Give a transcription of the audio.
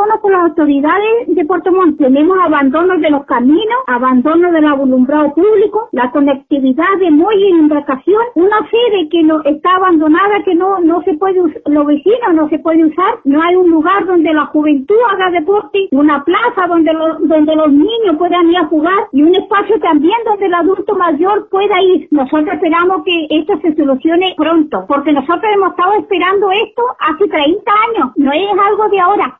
preocupándonos por las autoridades de Puerto Montt. Tenemos abandonos de los caminos, abandono del alumbrado público, la conectividad de muelles y embarcación, una sede que no está abandonada, que no se puede usar, los vecinos no se puede usar, no hay un lugar donde la juventud haga deporte, una plaza donde los niños puedan ir a jugar y un espacio también donde el adulto mayor pueda ir. Nosotros esperamos que esto se solucione pronto, porque nosotros hemos estado esperando esto hace 30 años, no es algo de ahora.